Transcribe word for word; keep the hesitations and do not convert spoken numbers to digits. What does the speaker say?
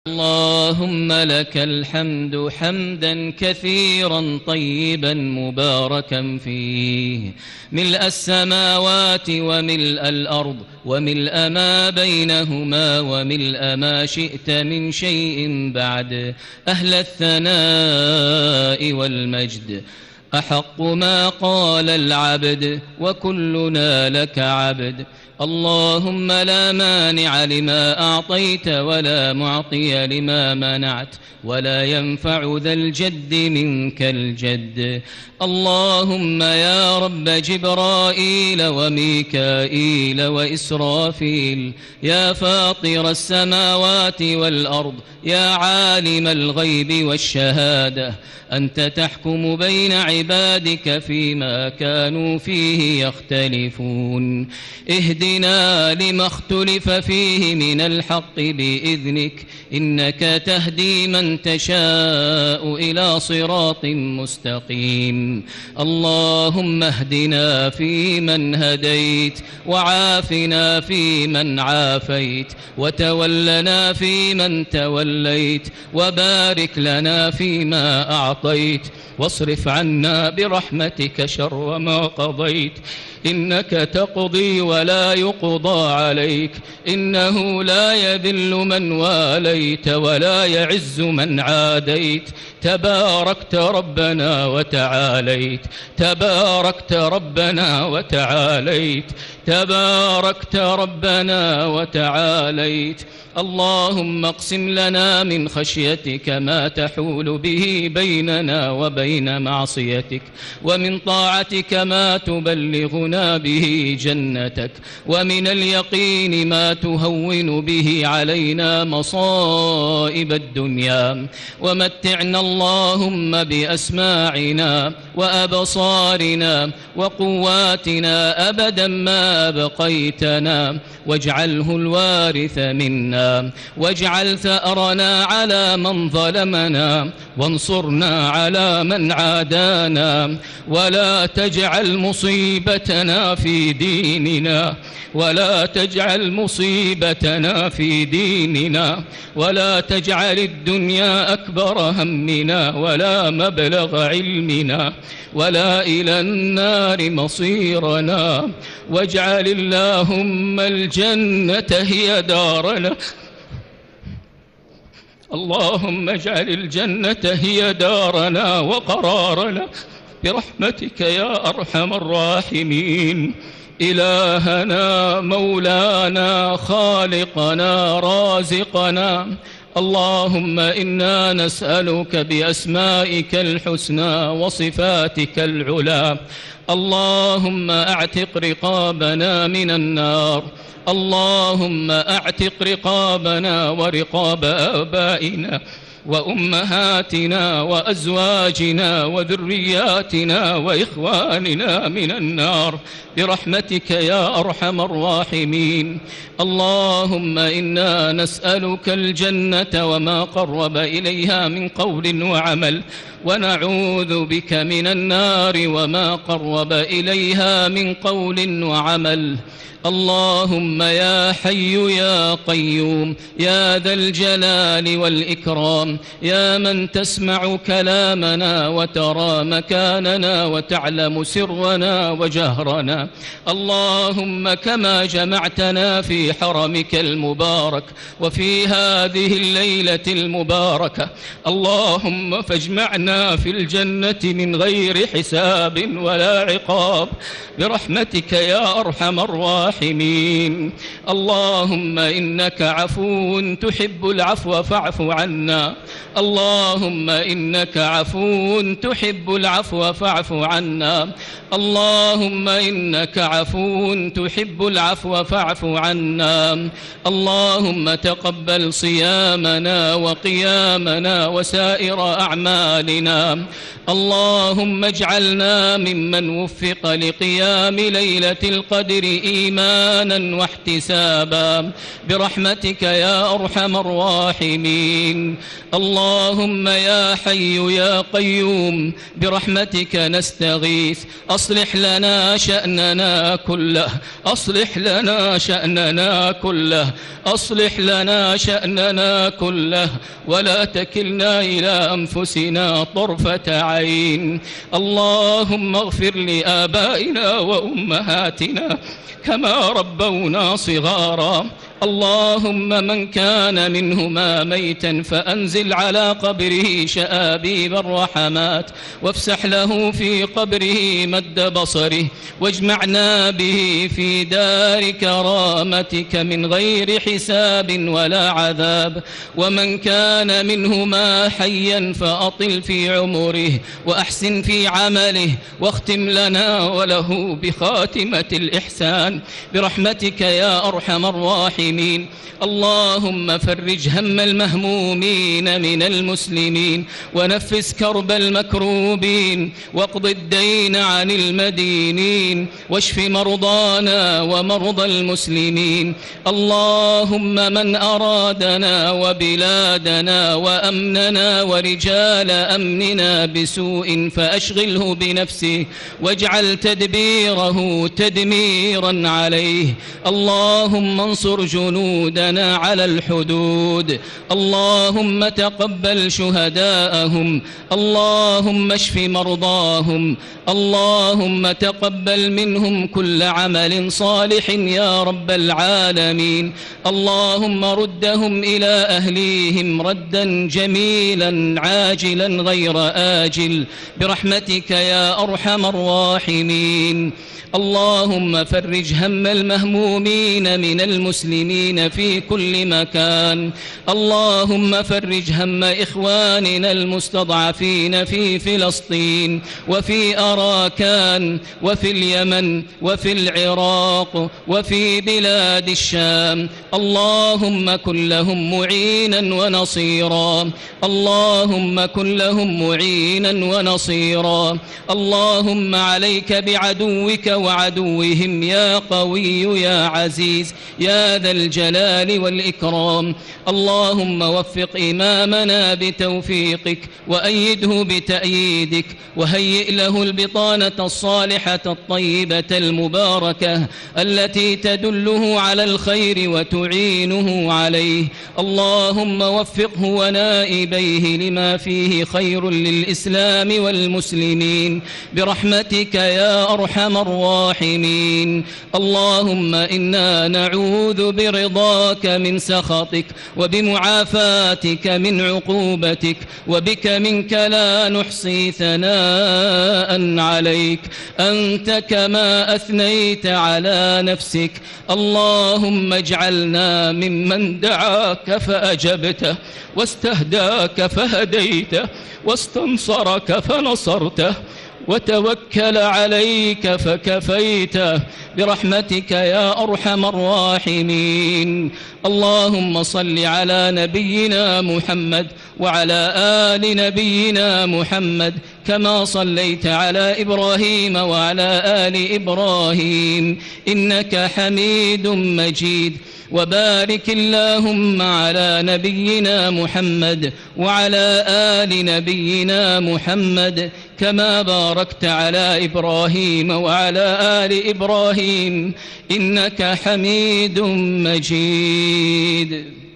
اللهم لك الحمد حمدا كثيرا طيبا مباركا فيه، ملء السماوات وملء الأرض وملء ما بينهما وملء ما شئت من شيء بعد، أهل الثناء والمجد، أحق ما قال العبد وكلنا لك عبد. اللهم لا مانع لما أعطيت ولا معطي لما منعت ولا ينفع ذا الجد منك الجد. اللهم يا رب جبرائيل وميكائيل وإسرافيل، يا فاطر السماوات والأرض، يا عالم الغيب والشهادة، أنت تحكم بين عبادك فيما كانوا فيه يختلفون، اهدنا لما اختلف فيه من الحق بإذنك، إنك تهدي من تشاء إلى صراط مستقيم. اللهم اهدنا فيمن هديت، وعافنا فيمن عافيت، وتولنا فيمن توليت، وبارك لنا فيما أعطيت، واصرف عنا برحمتك شر ما قضيت، إنك تقضي ولا يقضى عليك، إنه لا يذل من واليت ولا يعز من عاديت، تباركت ربنا وتعاليت، تباركت ربنا وتعاليت، تباركت ربنا وتعاليت. اللهم اقسم لنا من خشيتك ما تحول به بيننا وبين معصيتك، ومن طاعتك ما تبلغنا به جنتك، ومن اليقين ما تهون به علينا مصائب الدنيا، ومتعنا اللهم بأسماعنا وأبصارنا وقواتنا أبدا ما بقيتنا، واجعله الوارث منا، واجعل ثأرنا على من ظلمنا، وانصرنا على من عادانا، ولا تجعل مصيبتنا في ديننا، ولا تجعل مصيبتنا في ديننا، ولا تجعل الدنيا أكبر همنا ولا مبلغ علمنا ولا إلى النار مصيرنا، واجعل اللهم الجنة هي دارنا. اللهم اجعل الجنة هي دارنا وقرارنا برحمتك يا أرحم الراحمين. إلهنا مولانا خالقنا رازقنا، اللهم إنا نسألك بأسمائك الحسنى وصفاتك العلى، اللهم أعتق رقابنا من النار، اللهم أعتق رقابنا ورقاب آبائنا وأمهاتنا وأزواجنا وذرياتنا وإخواننا من النار برحمتك يا أرحم الراحمين. اللهم إنا نسألك الجنة وما قرب إليها من قول وعمل، ونعوذ بك من النار وما قرب إليها من قول وعمل. اللهم يا حي يا قيوم يا ذا الجلال والإكرام، يا من تسمع كلامنا وترى مكاننا وتعلم سرنا وجهرنا، اللهم كما جمعتنا في حرمك المبارك وفي هذه الليلة المباركة، اللهم فاجمعنا في الجنة من غير حساب ولا عقاب برحمتك يا أرحم الراحمين. اللهم إنك عفو تحب العفو فاعف عنا، اللهم إنك عفو تحب العفو فاعف عنا، اللهم إنك عفو تحب العفو فاعف عنا. اللهم تقبل صيامنا وقيامنا وسائر أعمالنا، اللهم اجعلنا ممن وفق لقيام ليلة القدر إيمانا واحتسابا برحمتك يا أرحم الراحمين. اللهم يا حي يا قيوم برحمتك نستغيث، أصلح لنا شأننا كله، أصلح لنا شأننا كله، أصلح لنا شأننا كله، ولا تكلنا إلى أنفسنا طرفة عين. اللهم اغفر لآبائنا وأمهاتنا كما ربونا صغارا. اللهم من كان منهما ميتا فأنزل على قبره شآبيب الرحمات، وافسح له في قبره مد بصره، واجمعنا به في دار كرامتك من غير حساب ولا عذاب. ومن كان منهما حيا فأطل في عمره وأحسن في عمله، واختم لنا وله بخاتمة الإحسان برحمتك يا أرحم الراحمين. اللهم فرج هم المهمومين من المسلمين، ونفس كرب المكروبين، واقض الدين عن المدينين، واشف مرضانا ومرضى المسلمين. اللهم من أرادنا وبلادنا وأمننا ورجال أمننا بسوء فأشغله بنفسه، واجعل تدبيره تدميرا عليه. اللهم انصر جنودنا على الحدود. اللهم تقبل شهداءهم. اللهم اشف مرضاهم. اللهم تقبل منهم كل عمل صالح يا رب العالمين. اللهم ردهم إلى أهليهم ردا جميلا عاجلا غير آجل برحمتك يا أرحم الراحمين. اللهم فرج هم المهمومين من المسلمين في كل مكان. اللهم فرج هم إخواننا المستضعفين في فلسطين وفي أراكان وفي اليمن وفي العراق وفي بلاد الشام. اللهم كن لهم معينا ونصيرا. اللهم كن لهم معينا ونصيرا. اللهم عليك بعدوك وعدوهم يا قوي يا عزيز يا ذا الجلال والإكرام. اللهم وفق إمامنا بتوفيقك، وأيده بتأييدك، وهيئ له البطانة الصالحة الطيبة المباركة التي تدله على الخير وتعينه عليه. اللهم وفقه ونائبيه لما فيه خير للإسلام والمسلمين برحمتك يا أرحم الراحمين. اللهم إنا نعوذ برضاك من سخطك، وبمعافاتك من عقوبتك، وبك منك لا نحصي ثناء عليك أنت كما أثنيت على نفسك. اللهم اجعلنا ممن دعاك فأجبته، واستهداك فهديته، واستنصرك فنصرته، وتوكل عليك فكفيته برحمتك يا أرحم الراحمين. اللهم صل على نبينا محمد وعلى آل نبينا محمد كما صليت على إبراهيم وعلى آل إبراهيم إنك حميد مجيد. وبارك اللهم على نبينا محمد وعلى آل نبينا محمد كما باركت على إبراهيم وعلى آل إبراهيم إنك حميد مجيد.